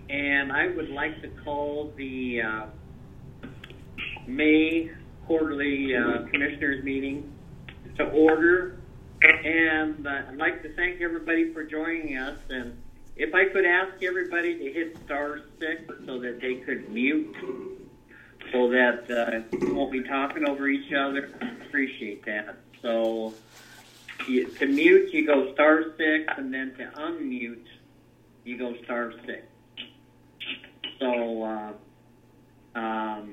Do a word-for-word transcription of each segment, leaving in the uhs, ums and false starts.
and I would like to call the uh, May quarterly uh, commissioners meeting to order. And uh, I'd like to thank everybody for joining us. And if I could ask everybody to hit star six so that they could mute, so that uh, we won't be talking over each other, I appreciate that. So you, to mute, you go star six, and then to unmute, you go star six. So, uh, um,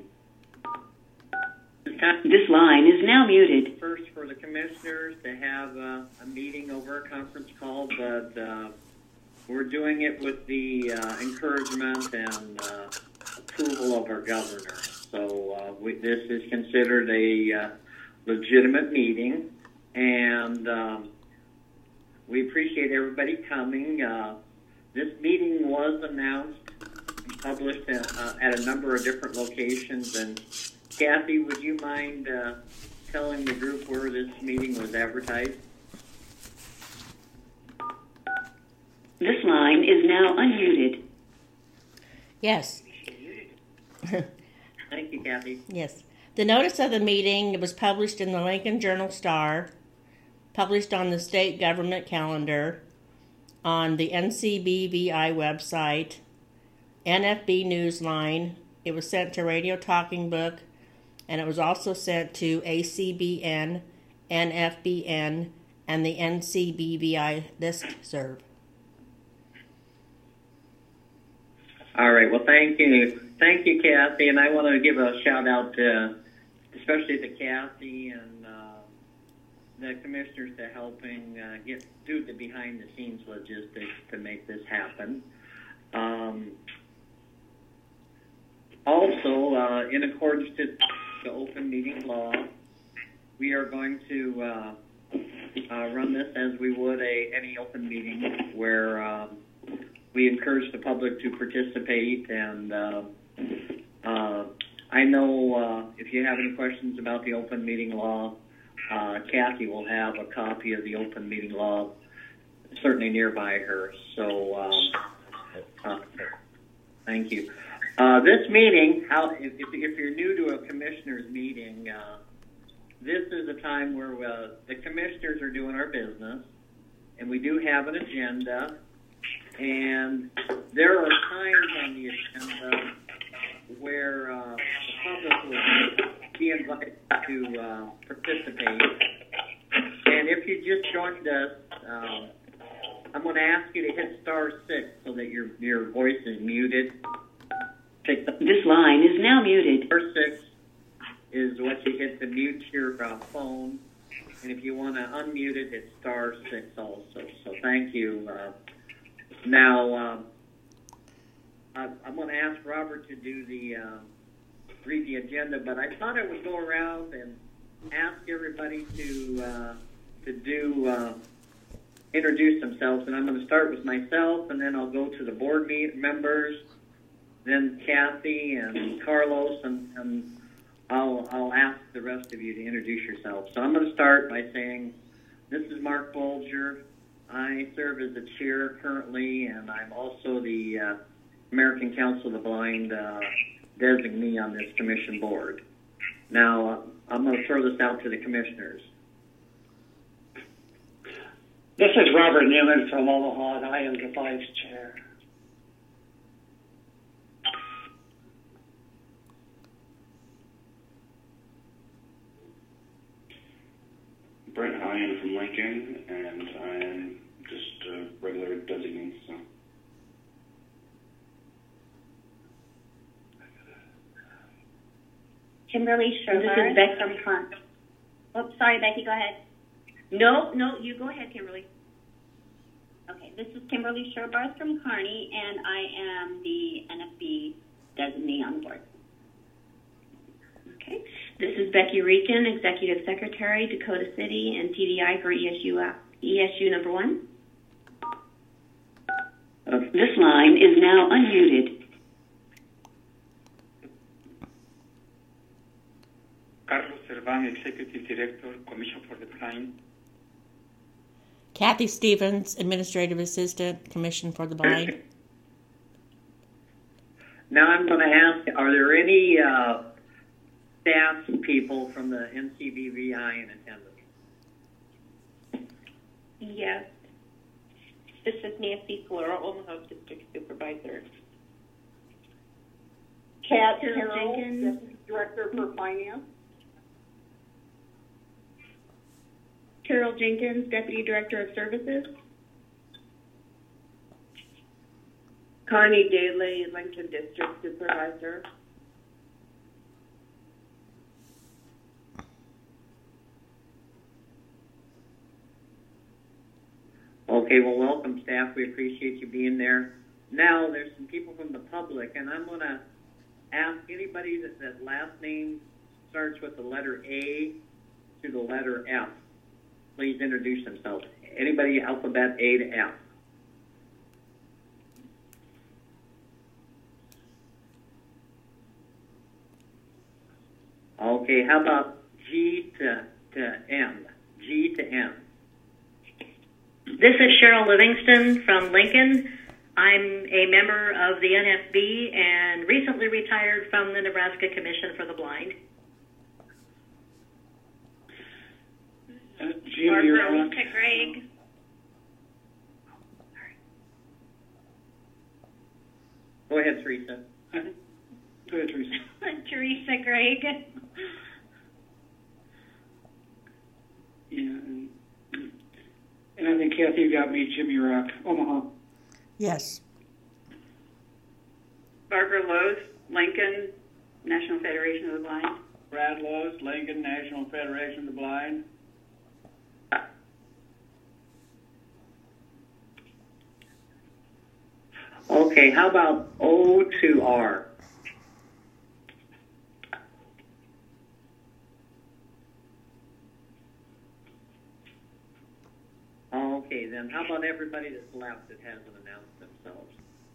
this line is now muted. First, for the commissioners to have uh, a meeting over a conference call, but uh, we're doing it with the uh, encouragement and uh, approval of our governor. So uh, we, this is considered a uh, legitimate meeting, and um, we appreciate everybody coming. Uh, this meeting was announced and published at, uh, at a number of different locations. And Kathy, would you mind uh, telling the group where this meeting was advertised? This line is now unmuted. Yes. Thank you, Kathy. Yes. The notice of the meeting was published in the Lincoln Journal-Star, published on the state government calendar, on the N C B V I website, N F B Newsline. It was sent to Radio Talking Book, and it was also sent to A C B N, N F B N, and the N C B V I listserv. All right. Well, thank you. Thank you, Kathy. And I want to give a shout out to, especially to Kathy and uh, the commissioners to helping uh, get do the behind the scenes logistics to make this happen. Um, also, uh, in accordance to the open meeting law, we are going to uh, uh, run this as we would a any open meeting where um, we encourage the public to participate. And uh, uh, I know uh, if you have any questions about the open meeting law, uh, Kathy will have a copy of the open meeting law certainly nearby her. So um, uh, thank you. Uh, this meeting, how, if, if you're new to a commissioners meeting, uh, this is a time where uh, the commissioners are doing our business, and we do have an agenda, and there are times on the agenda where uh, the public will be invited to uh, participate. And if you just joined us, um, I'm going to ask you to hit star six so that your your voice is muted. Take the, this line is now muted. Star six is what you hit to mute your uh, phone, and if you want to unmute it, it's star six also. So thank you. Uh, now um, I, I'm going to ask Robert to do the uh, read the agenda, but I thought I would go around and ask everybody to uh, to do uh, introduce themselves, and I'm going to start with myself, and then I'll go to the board meet members, then Kathy and Carlos, and, and I'll I'll ask the rest of you to introduce yourself. So I'm going to start by saying, this is Mark Bolger. I serve as the chair currently, and I'm also the uh, American Council of the Blind uh, designee on this commission board. Now, uh, I'm going to throw this out to the commissioners. This is Robert Newman from Omaha, and I am the vice chair. Brent Hine from Lincoln, and I am just a regular designee. So. Kimberly Sherbar. This is Becky from Con. Oh, sorry, Becky, go ahead. No, no, you go ahead, Kimberly. Okay, this is Kimberly Sherbar from Kearney, and I am the N F B designee on the board. Okay. This is Becky Rican, Executive Secretary, Dakota City, and T D I for E S U, E S U number one. Uh, this line is now unmuted. Carlos Servan, Executive Director, Commission for the Blind. Kathy Stevens, Administrative Assistant, Commission for the Blind. now I'm going to ask, are there any uh, staff people from the N C B V I in attendance? Yes. This is Nancy Flora, Omaha District Supervisor. Kat Carol Carroll, Jenkins. Deputy Director for Finance. Carol Jenkins, Deputy Director of Services. Connie Daly, Lincoln District Supervisor. Okay, well, welcome, staff. We appreciate you being there. Now, there's some people from the public, and I'm going to ask anybody that, that last name starts with the letter A to the letter F. Please introduce themselves. Anybody alphabet A to F? Okay, how about G to, to M? G to M. This is Cheryl Livingston from Lincoln. I'm a member of the N F B and recently retired from the Nebraska Commission for the Blind. Uh, Jim, you're on. Lisa Greg. Go ahead, Teresa. Go ahead, Teresa. Teresa Greg. Yeah, and, and I think, Kathy, you got me, Jimmy Rock, Omaha. Yes. Barbara Lowe's, Lincoln, National Federation of the Blind. Brad Lowe's, Lincoln, National Federation of the Blind. Okay, how about O to R? Okay, then how about everybody that's left that hasn't announced themselves?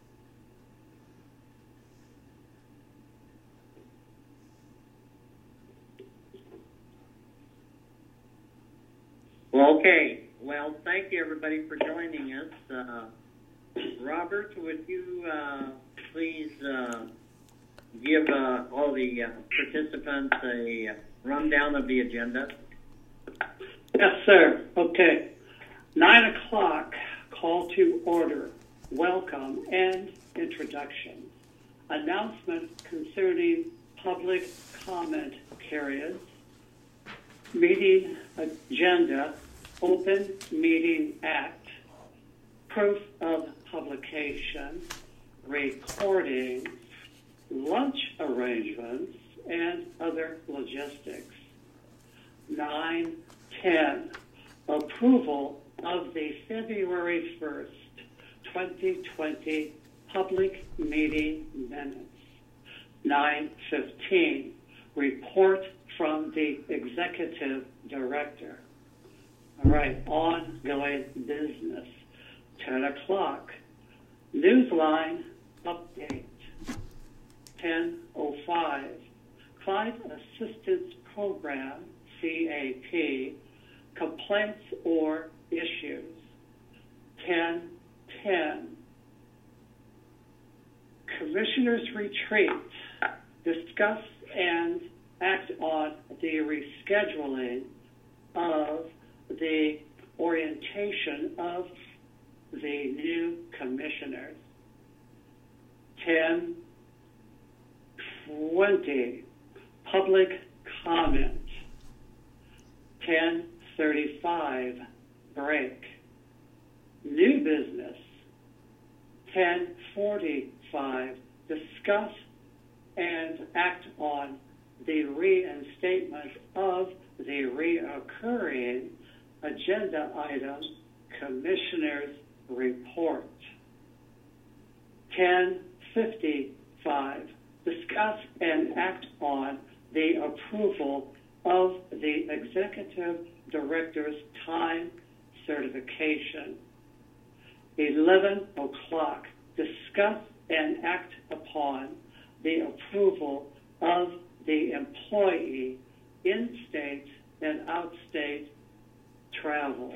Well, okay. Well, thank you, everybody, for joining us. Uh, Robert, would you uh, please uh, give uh, all the uh, participants a rundown of the agenda? Yes, sir. Okay. Nine o'clock, call to order, welcome, and introduction. Announcements concerning public comment periods. Meeting agenda, Open Meeting Act, proof of publication, recording, lunch arrangements, and other logistics. Nine ten, approval of the February first, twenty twenty public meeting minutes. Nine fifteen, report from the executive director. All right, ongoing business. ten o'clock, Newsline update. ten oh five, Client Assistance Program, C A P, complaints or issues. ten ten, Commissioners Retreat, discuss and act on the rescheduling of the orientation of the new commissioners. ten twenty, public comment. ten thirty-five, break. New business. ten forty-five, discuss and act on the reinstatement of the reoccurring agenda item, Commissioner's Report. ten fifty-five, discuss and act on the approval of the Executive Director's time certification. eleven o'clock, discuss and act upon the approval of the employee in-state and out-state travel.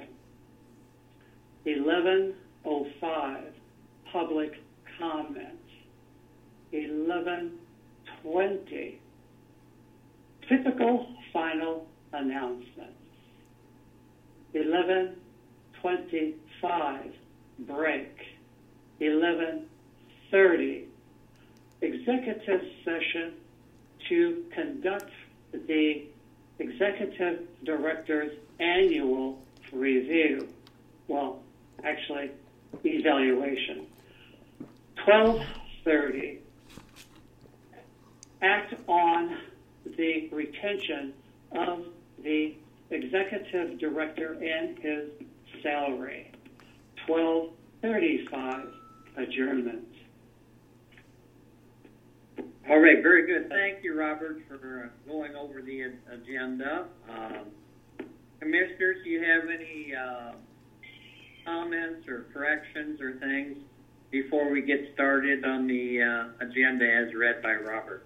eleven oh five, public comment. eleven twenty. Typical final announcements. eleven twenty-five, break. eleven thirty, executive session to conduct the executive director's annual review. Well, actually, evaluation. twelve thirty, act on the retention of the executive director and his salary. twelve thirty-five, adjournment. All right, very good. Thank you, Robert, for uh, going over the a- agenda. Um, commissioners, do you have any uh, comments or corrections or things before we get started on the uh, agenda as read by Robert?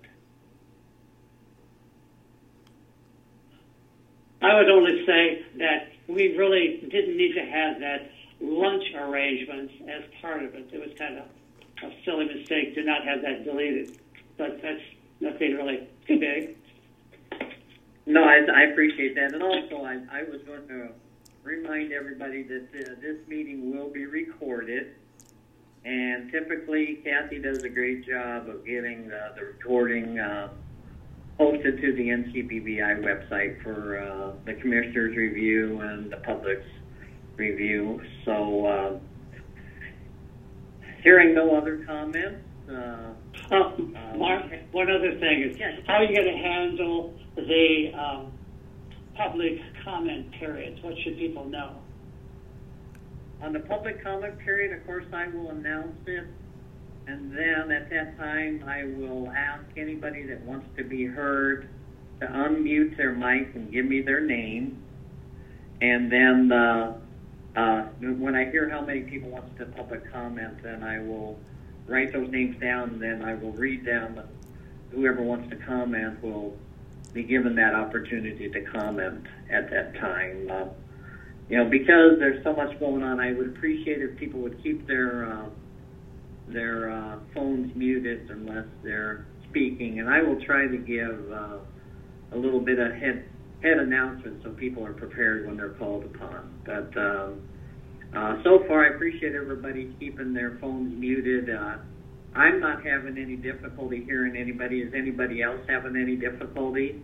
I would only say that we really didn't need to have that lunch arrangements as part of it. It was kind of a silly mistake to not have that deleted, but that's nothing really too big. No, I, I appreciate that. And also, I, I was going to remind everybody that uh, this meeting will be recorded. And typically, Kathy does a great job of getting the, the recording uh, posted to the N C B V I website for uh, the commissioners' review and the public's review. So, uh, hearing no other comments. Uh, oh, Mark, one other thing is, yeah. how are you going to handle the um, public comment periods? What should people know? On the public comment period, of course, I will announce it. And then at that time, I will ask anybody that wants to be heard to unmute their mic and give me their name. And then uh, uh, when I hear how many people want to public comment, then I will write those names down, and then I will read them. And whoever wants to comment will be given that opportunity to comment at that time. Uh, you know, because there's so much going on, I would appreciate if people would keep their uh, their uh, phones muted unless they're speaking, and I will try to give uh, a little bit of head head announcement so people are prepared when they're called upon. But um, uh, so far, I appreciate everybody keeping their phones muted. Uh, I'm not having any difficulty hearing anybody. Is anybody else having any difficulty?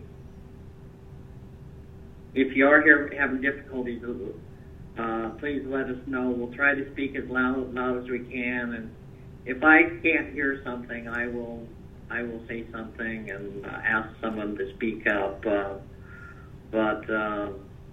If you are here having difficulties, uh, please let us know. We'll try to speak as loud, loud as we can, and if I can't hear something, I will I will say something and uh, ask someone to speak up. Uh, but uh,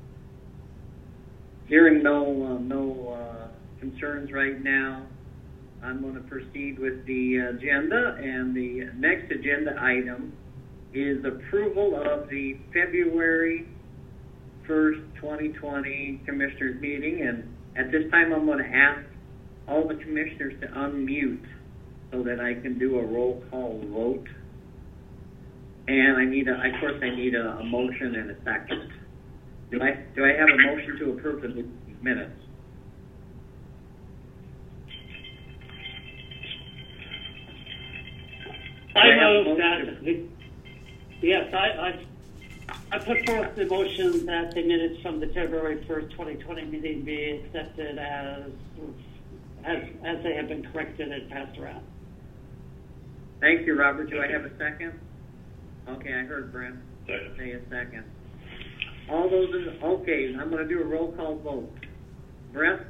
hearing no uh, no uh, concerns right now, I'm going to proceed with the agenda. And the next agenda item is approval of the February first, twenty twenty Commissioners meeting. And at this time, I'm going to ask all the commissioners to unmute so that I can do a roll call vote. And I need a, of course, I need a, a motion and a second. Do I do I have a motion to approve the minutes? I move that. The, yes, I, I I put forth the motion that the minutes from the February first, twenty twenty meeting be accepted as as as they have been corrected and passed around. Thank you, Robert. Do I have a second? Okay, I heard Brent Second. say a second. All those in, okay, I'm going to do a roll call vote. Brent?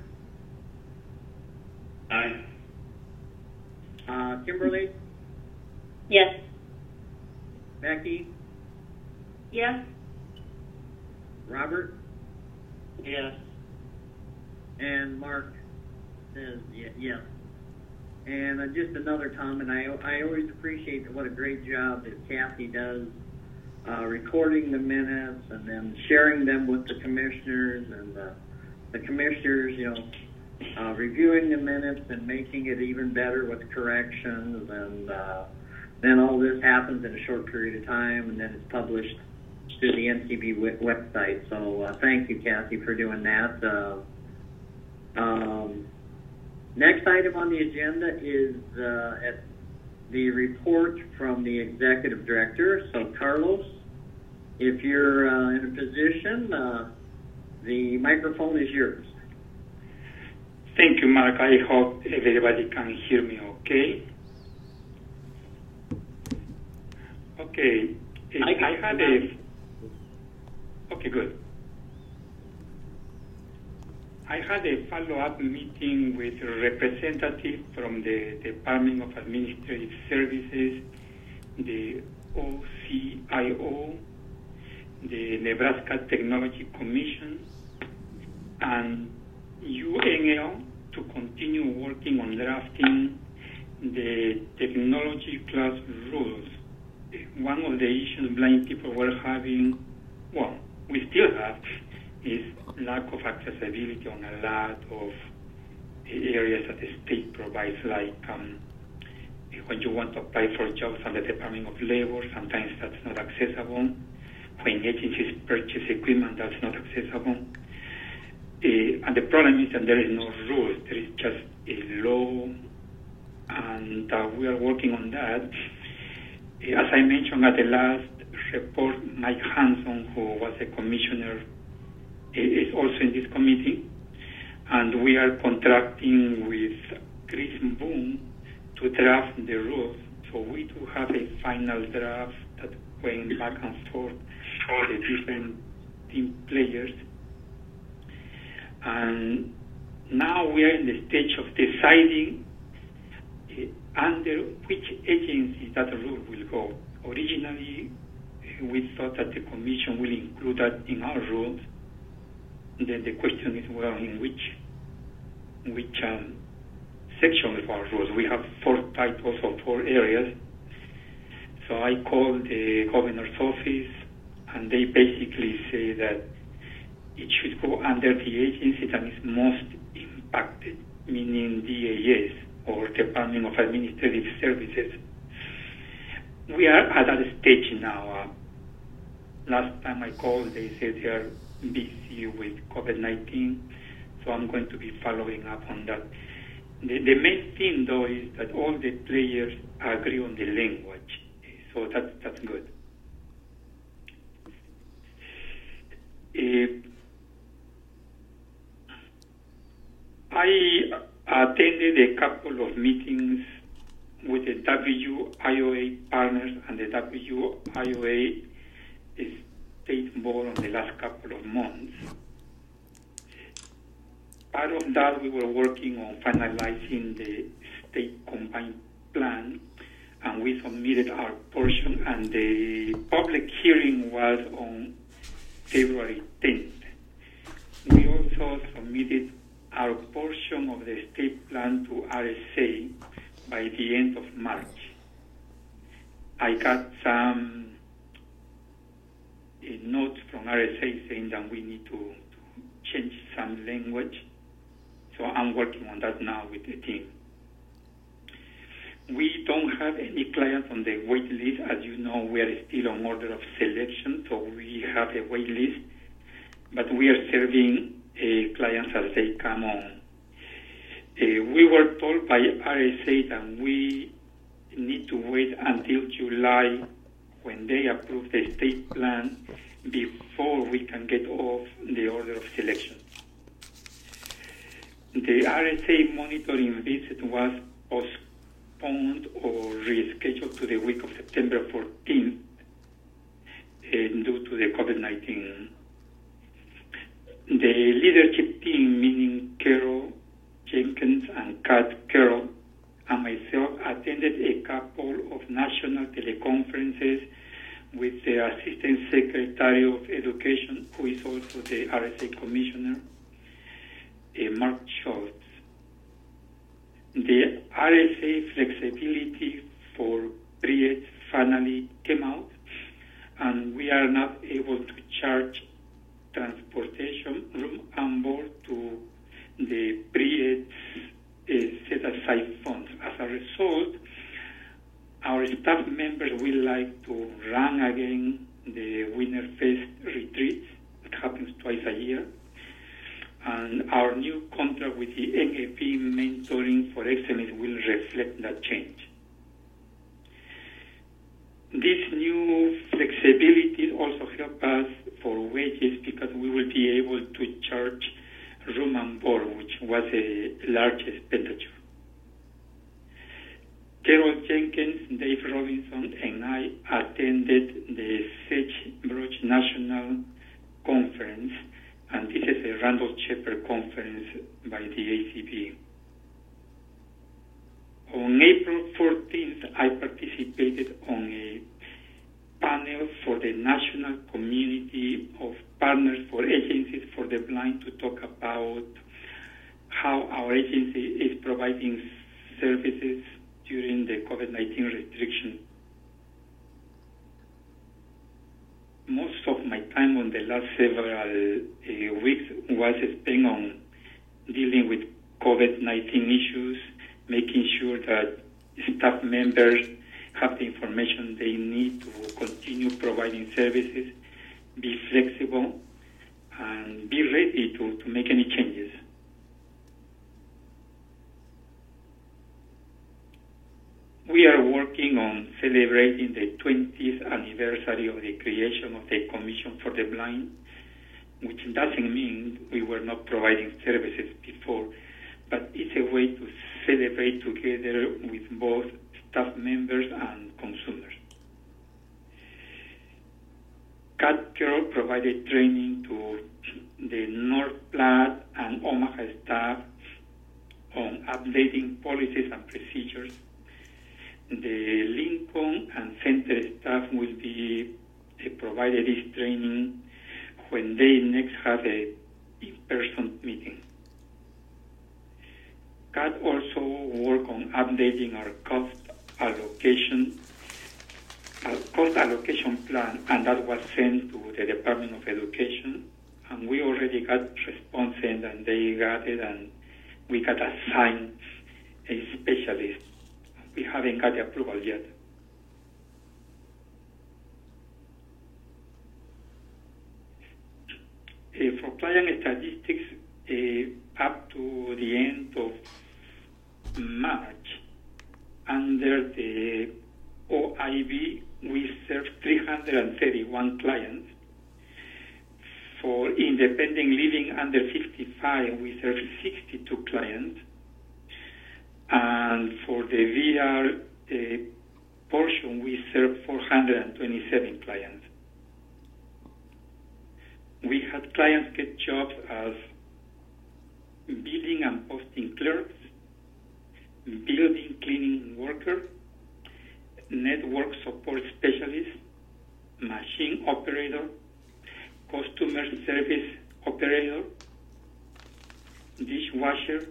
Aye. Uh, Kimberly? Yes. Becky? Yes. Robert? Yes. And Mark says ye- yes. And uh, just another comment, I, I always appreciate what a great job that Kathy does uh, recording the minutes and then sharing them with the commissioners, and uh, the commissioners, you know, uh, reviewing the minutes and making it even better with corrections. And uh, then all this happens in a short period of time, and then it's published to the N C B website. So uh, thank you, Kathy, for doing that. Uh, um, Next item on the agenda is uh, at the report from the executive director. So, Carlos, if you're uh, in a position, uh, the microphone is yours. Thank you, Mark. I hope everybody can hear me okay. Okay. I, I had a... Okay, good. I had a follow-up meeting with a representative from the Department of Administrative Services, the O C I O, the Nebraska Technology Commission, and U N L to continue working on drafting the technology class rules. One of the issues blind people were having, well, we still have, is lack of accessibility on a lot of areas that the state provides, like um, when you want to apply for jobs on the Department of Labor, sometimes that's not accessible. When agencies purchase equipment, that's not accessible. Uh, and the problem is that there is no rules. There is just a law, and uh, we are working on that. Uh, as I mentioned at the last report, Mike Hanson, who was a commissioner, is also in this committee, and we are contracting with Chris Boone to draft the rules. So we do have a final draft that went back and forth for the different team players. And now we are in the stage of deciding uh, under which agency that rule will go. Originally, we thought that the Commission will include that in our rules. Then the question is, well, in which which um, section of our rules? We have four titles or four areas. So I called the governor's office, and they basically say that it should go under the agency that is most impacted, meaning D A S, or Department of Administrative Services. We are at that stage now. Uh, last time I called, they said they are busy with COVID nineteen, so I'm going to be following up on that. The, the main thing, though, is that all the players agree on the language, so that's, that's good. Uh, I attended a couple of meetings with the W I O A partners and the W I O A State Board on the last couple of months. Part of that, we were working on finalizing the state combined plan, and we submitted our portion, and the public hearing was on February tenth. We also submitted our portion of the state plan to R S A by the end of March. I got some uh, notes from R S A saying that we need to, to change some language, so I'm working on that now with the team. We don't have any clients on the wait list. As you know, we are still on order of selection, so we have a wait list, but we are serving Uh, clients as they come on. Uh, we were told by R S A that we need to wait until July when they approve the state plan before we can get off the order of selection. The R S A monitoring visit was postponed or rescheduled to the week of September fourteenth uh, due to the COVID nineteen. The leadership team, meaning Carol Jenkins and Kat Carroll, and myself, attended a couple of national teleconferences with the Assistant Secretary of Education, who is also the R S A Commissioner, uh, Mark Schultz. The R S A flexibility for pre-eds finally came out, and we are not able to charge transportation room and board to the pre-eds uh, set-aside funds. As a result, our staff members will like to run again the Winter Fest retreats. It happens twice a year. And our new contract with the N F B Mentoring for Excellence will reflect that change. flexibility also help us for wages because we will be able to charge room and board, which was a large expenditure. Carol Jenkins, Dave Robinson, and I attended the Sagebrush National Conference, and this is a Randall Shepherd conference by the A C B. On April fourteenth, I participated on a panel for the National Community of Partners for Agencies for the Blind to talk about how our agency is providing services during the COVID nineteen restriction. Most of my time on the last several uh, weeks was spent on dealing with COVID nineteen issues, making sure that staff members have the information they need to continue providing services, be flexible, and be ready to, to make any changes. We are working on celebrating the twentieth anniversary of the creation of the Commission for the Blind, which doesn't mean we were not providing services before, but it's a way to celebrate together with both staff members and consumers. Cat Girl provided training to the North Platte and Omaha staff on updating policies and procedures. The Lincoln and Center staff will be uh, provided this training when they next have a in-person meeting. C A D also work on updating our cost allocation our cost allocation plan, and that was sent to the Department of Education, and we already got response in, and they got it, and we got assigned a specialist. We haven't got the approval yet. Uh, for client statistics, uh, up to the end of March, under the O I B, we served three hundred thirty-one clients. For independent living under fifty-five, we served sixty-two clients. And for the V R uh, portion, we served four hundred twenty-seven clients. We had clients get jobs as billing and posting clerks, building cleaning worker, network support specialist, machine operator, customer service operator, dishwasher,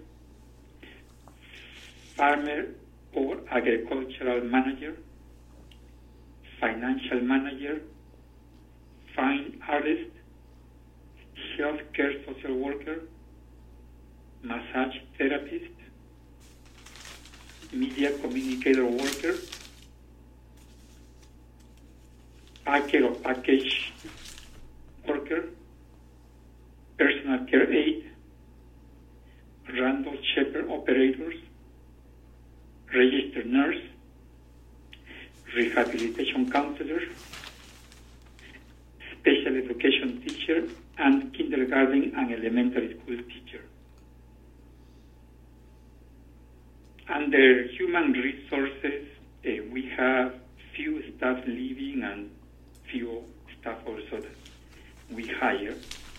farmer or agricultural manager, financial manager, fine artist, healthcare social worker, massage therapist, media communicator worker, packer or package worker, personal care aide, Randall Shepherd operators, registered nurse, rehabilitation counselor, special education teacher, and kindergarten and elementary school teacher. Under human resources, uh, we have few staff leaving and few staff also that we hire.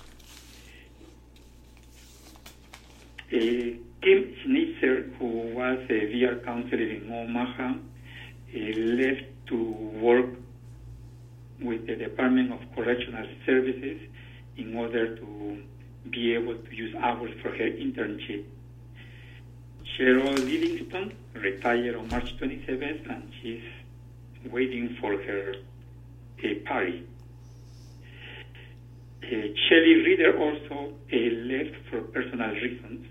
Uh, Kim Schnitzer, who was a V R counselor in Omaha, uh, left to work with the Department of Correctional Services in order to be able to use hours for her internship. Cheryl Livingston retired on March twenty-seventh, and she's waiting for her uh, party. Uh, Shelley Reader also uh, left for personal reasons,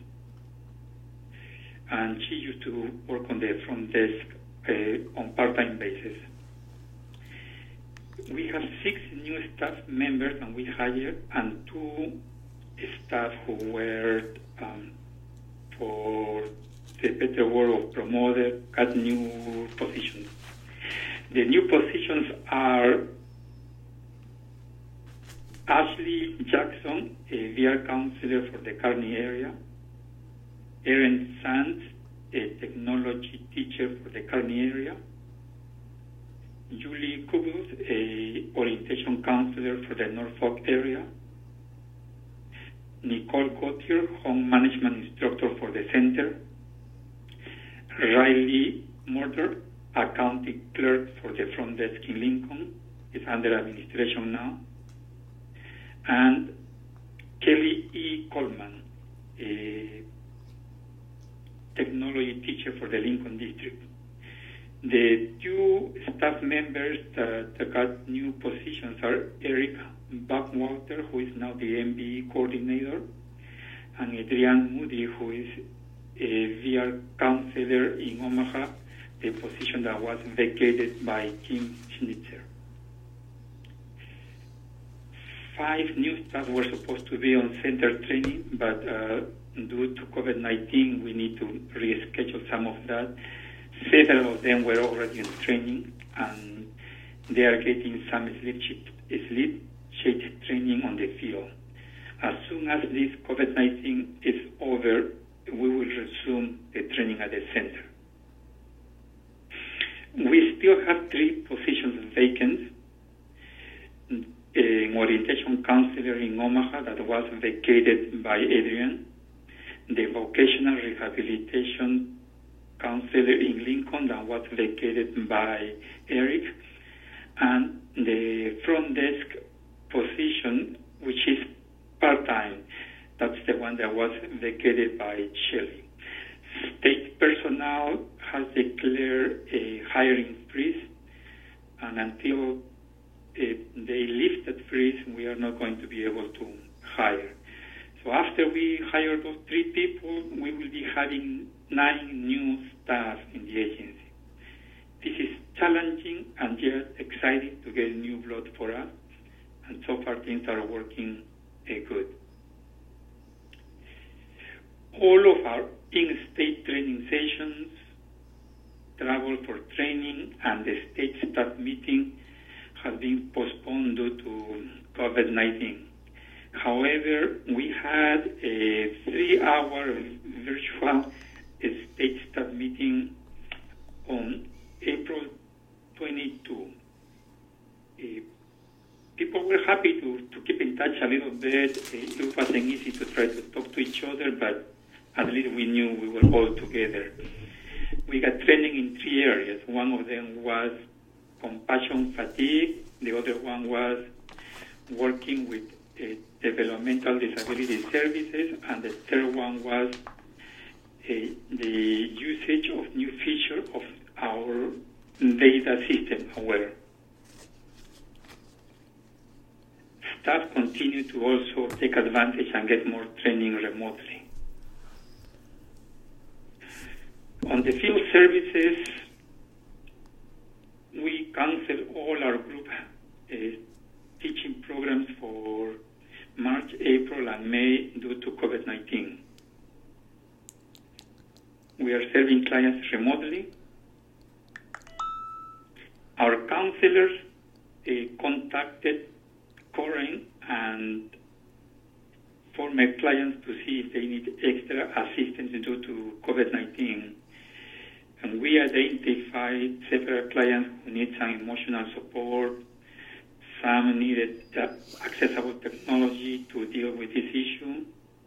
and she used to work on the front desk uh, on part-time basis. We have six new staff members, and we hired, and two staff who were, um, for the better word of promoted, got new positions. The new positions are Ashley Jackson, a V R counselor for the Kearney area. Erin Sands, a technology teacher for the Kearney area. Julie Kubus, a orientation counselor for the Norfolk area. Nicole Gauthier, home management instructor for the center. Riley Murder, accounting clerk for the front desk in Lincoln, is under administration now. And Kelly E. Coleman, a technology teacher for the Lincoln district. The two staff members that, that got new positions are Eric Buckwater, who is now the M B E coordinator, and Adrienne Moody, who is a V R counselor in Omaha, the position that was vacated by Kim Schnitzer. Five new staff were supposed to be on center training, but uh, due to COVID nineteen, we need to reschedule some of that. Several of them were already in training, and they are getting some sleep shift, sleep shift training on the field. As soon as this COVID nineteen is over, we will resume the training at the center. We still have three positions vacant. An orientation counselor in Omaha that was vacated by Adrian, the vocational rehabilitation counselor in Lincoln that was vacated by Eric, and the front desk position, which is part-time, that's the one that was vacated by Shelley. State personnel has declared a hiring freeze, and until uh, they lift that freeze, we are not going to be able to hire. So after we hire those three people, we will be having nine new staff in the agency. This is challenging and yet exciting to get new blood for us, and so far things are working uh, good. All of our in-state training sessions, travel for training, and the state staff meeting has been postponed due to COVID nineteen. However, we had a three-hour virtual state staff meeting on April twenty-second. Uh, people were happy to, to keep in touch a little bit. Uh, it wasn't easy to try to talk to each other, but at least we knew we were all together. We got training in three areas. One of them was compassion fatigue. The other one was working with uh, developmental disability services. And the third one was uh, the usage of new features of our data system, AWARE. Staff continue to also take advantage and get more training remotely. On the field services, we canceled all our group uh, teaching programs for March, April, and May due to COVID nineteen. We are serving clients remotely. Our counselors uh, contacted current and former clients to see if they need extra assistance due to COVID nineteen. And we identified several clients who need some emotional support. Some needed uh, accessible technology to deal with this issue.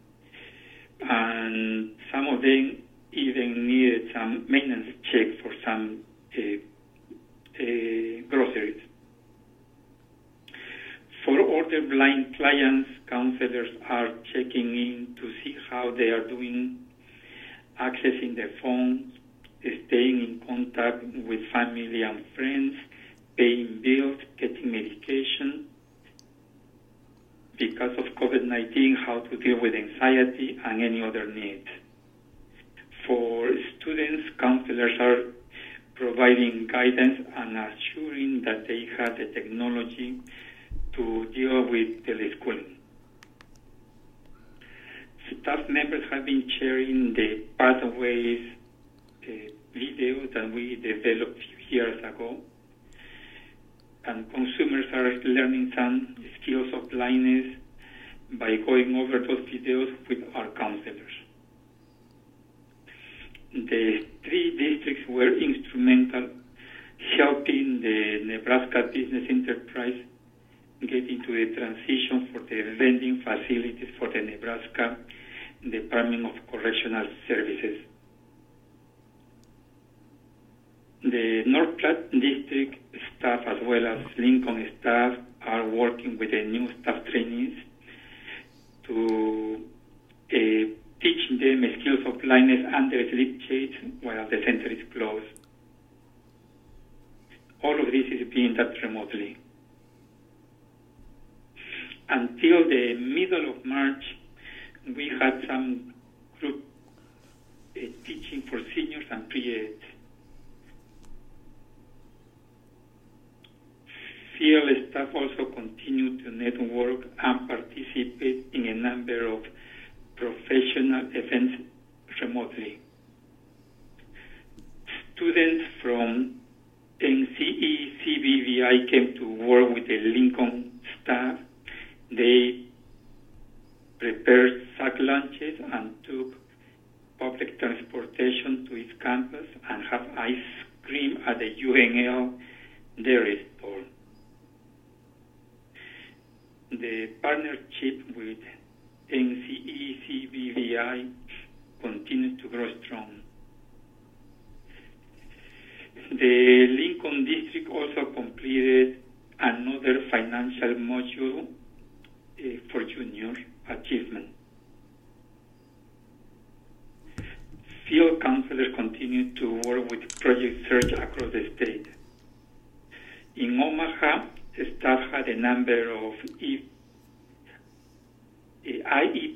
And some of them even needed some maintenance check for some uh, uh, groceries. For order blind clients, counselors are checking in to see how they are doing, accessing their phones, staying in contact with family and friends, paying bills, getting medication. Because of COVID nineteen, how to deal with anxiety and any other needs. For students, counselors are providing guidance and assuring that they have the technology to deal with teleschooling. Staff members have been sharing the pathways uh, videos that we developed a few years ago. and consumers are learning some skills of blindness by going over those videos with our counselors. The three districts were instrumental helping the Nebraska business enterprise get into the transition for the vending facilities for the Nebraska Department of Correctional Services. The North Platte District staff as well as Lincoln staff are working with the new staff trainees to uh, teach them skills of blindness under sleep shades while the center is closed. All of this is being done remotely. Until the middle of March, we had some group uh, teaching for seniors and pre-eds. Field staff also continue to network and participate in a number of professional events remotely. Students from N C E C B V I came to work with the Lincoln staff. They prepared sack lunches and took public transportation to its campus and have ice cream at the U N L dairy store. The partnership with N C E C B V I continues to grow strong. The Lincoln District also completed another financial module uh, for junior achievement. Field counselors continue to work with Project Search across the state. In Omaha, the staff had a number of e- I E